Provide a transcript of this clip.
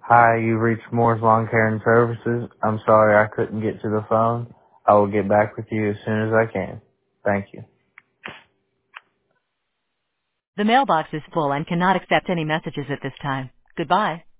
Hi, you've reached Moore's Lawn Care and Services. I'm sorry I couldn't get to the phone. I will get back with you as soon as I can. Thank you. The mailbox is full and cannot accept any messages at this time. Goodbye.